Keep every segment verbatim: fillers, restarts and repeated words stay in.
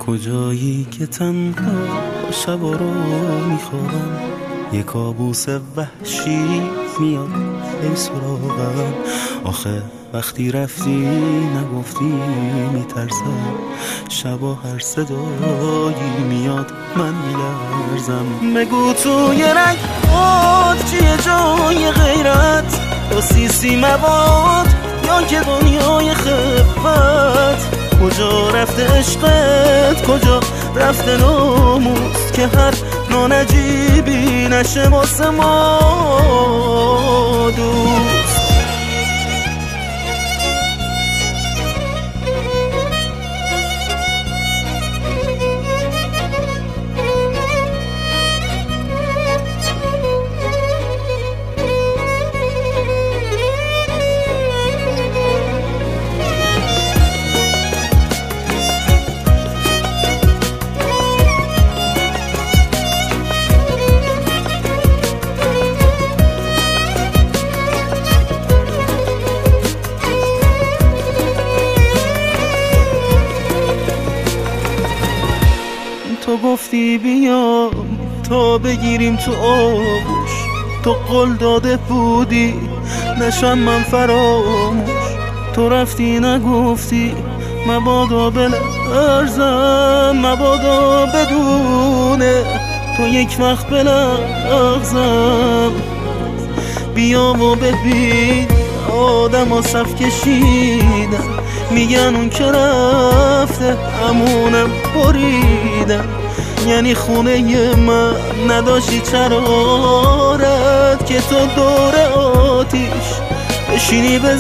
کجایی که تنها شبا رو میخوابم، یه کابوس وحشی میاد ای سراغم. آخه وقتی رفتی نگفتی میترسم، شبا هر صدایی میاد من میلرزم. بگو توی رنگ خود چیه جای غیرت، با سیسی مواد یا که دنیای خفت؟ کجا رفته عشقت، کجا رفته ناموس که هر نانجیبی نشه واسه ما دوست؟ تو گفتی بیام تا بگیریم تو آغوش، تو قول داده بودی نشم من فراموش. تو رفتی نگفتی مبادا بلرزم، مبادا بدونه تو یک وقت بلغزم. بیا و ببین آدم ها صف کشیدن، میگن اون که رفته همونم بریدن. یعنی خونه من نداشتی چرارت که تو دور آتیش بشینی به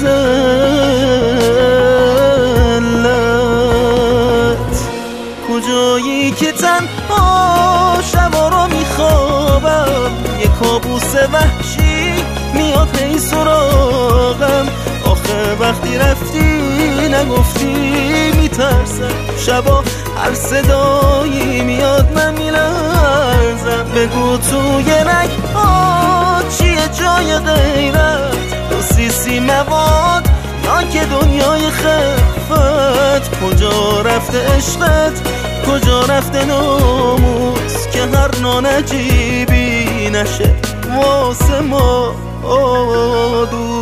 ذلت. کجایی که تنها شبا رو میخوابم، یه کابوس وحشی میاد هی سراغم. آخه وقتی رفتی نگفتی میترسم، شبا هر صدایی میاد من میلرزم. بگو توی رگ ها چیه جای غیرت، دو سیسی مواد یا که دنیای خفت؟ کجا رفته عشقت، کجا رفته ناموس که هر نانجیبی نشه واسه ما دوست؟